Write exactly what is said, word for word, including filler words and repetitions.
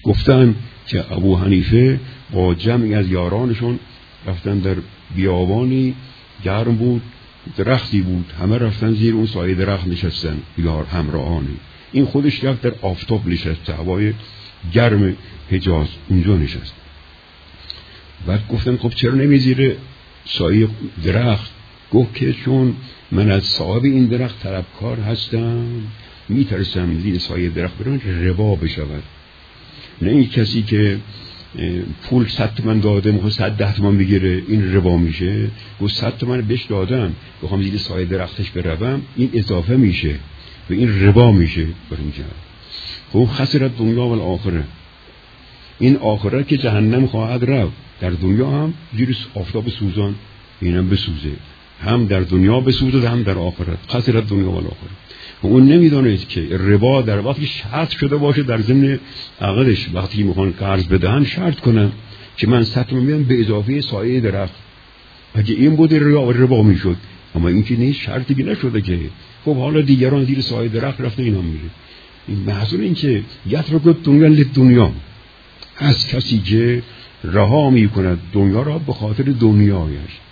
گفتن که ابو حنیفه با جمعی از یارانشون رفتن در بیابانی گرم بود، درختی بود، همه رفتن زیر اون سایه درخت نشستن، یار همراهانی. این خودش رفت در آفتاب نشست، هوای گرم حجاز اونجا نشست. بعد گفتن خب چرا نمی زیر سایه درخت؟ گفت که چون من از صاحب این درخت طلبکار هستم، میترسم زیر سایه درخت برم که ربا بشود. نه این کسی که پول صد تومن داده میخواد صد ده تومن بگیره، این ربا میشه. گفت صد تومن بهش دادم بخوام زیر سایه درختش بروم، این اضافه میشه و این ربا میشه. برونجا خب خسرت دنیا و آخره، این آخرت که جهنم خواهد رفت، در دنیا هم زیر آفتاب سوزان اینم بسوزه، هم در دنیا بسوزه هم در آخرت. خسرت دنیا و آخره. اون نمیدانست که ربا در وقتی شرط شده باشه در ضمن عقدش، وقتی میخوان قرض بدهن شرط کنن که من صد تومن میدم به اضافه سایه درخت. اگه این بود ربا ربا میشد، اما این که نیست، شرطی نشده که. خب حالا دیگران زیر سایه درخت رفته اینا میره. این محصول این که یترک دنیا لدنیا، از کسی که رها میکند دنیا را به خاطر دنیایش.